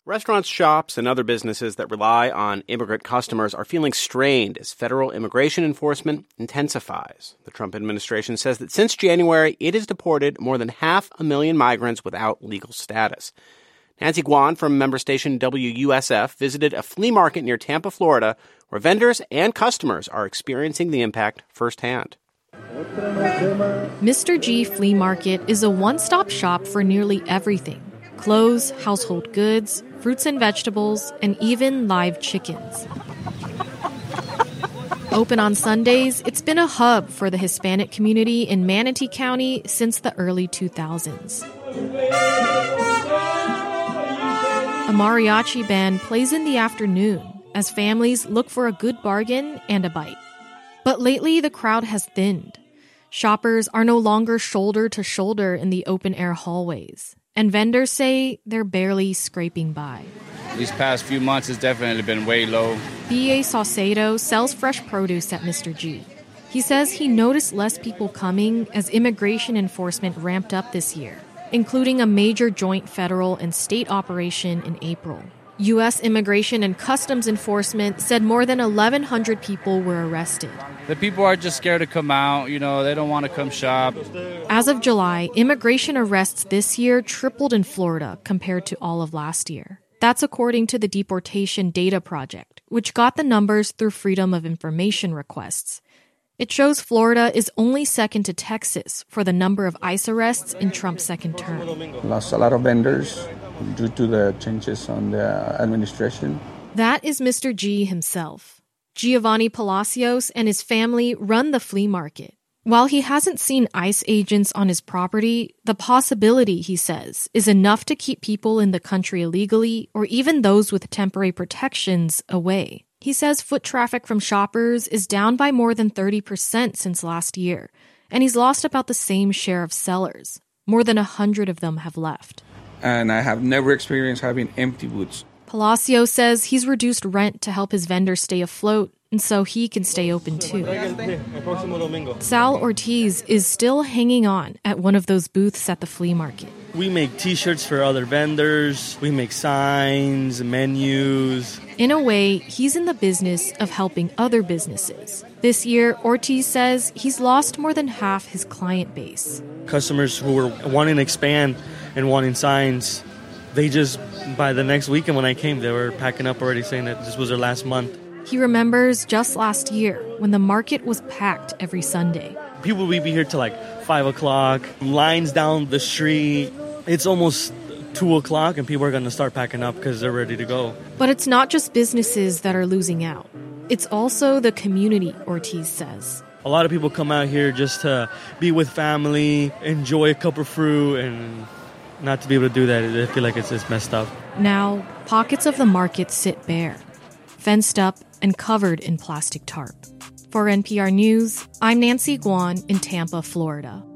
Restaurants, shops, and other businesses that rely on immigrant customers are feeling strained as federal immigration enforcement intensifies. The Trump administration says that since January, it has deported more than 500,000 migrants without legal status. Nancy Guan from member station WUSF visited a flea market near Tampa, Florida, where vendors and customers are experiencing the impact firsthand. Mr. G Flea Market is a one-stop shop for nearly everything: clothes, household goods, fruits and vegetables, and even live chickens. Open on Sundays, it's been a hub for the Hispanic community in Manatee County since the early 2000s. A mariachi band plays in the afternoon as families look for a good bargain and a bite. But lately, the crowd has thinned. Shoppers are no longer shoulder to shoulder in the open-air hallways, and vendors say they're barely scraping by. These past few months has definitely been way low. B.A. Saucedo sells fresh produce at Mr. G. He says he noticed less people coming as immigration enforcement ramped up this year, including a major joint federal and state operation in April. U.S. Immigration and Customs Enforcement said more than 1,100 people were arrested. The people are just scared to come out, they don't want to come shop. As of July, immigration arrests this year tripled in Florida compared to all of last year. That's according to the Deportation Data Project, which got the numbers through Freedom of Information requests. It shows Florida is only second to Texas for the number of ICE arrests in Trump's second term. Lost a lot of vendors due to the changes on the administration. That is Mr. G himself. Giovanni Palacios and his family run the flea market. While he hasn't seen ICE agents on his property, the possibility, he says, is enough to keep people in the country illegally or even those with temporary protections away. He says foot traffic from shoppers is down by more than 30% since last year, and he's lost about the same share of sellers. More than 100 of them have left. And I have never experienced having empty booths. Palacio says he's reduced rent to help his vendors stay afloat, and so he can stay open too. Sal Ortiz is still hanging on at one of those booths at the flea market. We make T-shirts for other vendors. We make signs, menus. In a way, he's in the business of helping other businesses. This year, Ortiz says he's lost more than half his client base. Customers who were wanting to expand and wanting signs, they just, by the next weekend when I came, they were packing up already, saying that this was their last month. He remembers just last year when the market was packed every Sunday. People would be here till like 5 o'clock, lines down the street. It's almost 2 o'clock and people are going to start packing up because they're ready to go. But it's not just businesses that are losing out. It's also the community, Ortiz says. A lot of people come out here just to be with family, enjoy a cup of fruit, and not to be able to do that, I feel like it's messed up. Now, pockets of the market sit bare, fenced up and covered in plastic tarp. For NPR News, I'm Nancy Guan in Tampa, Florida.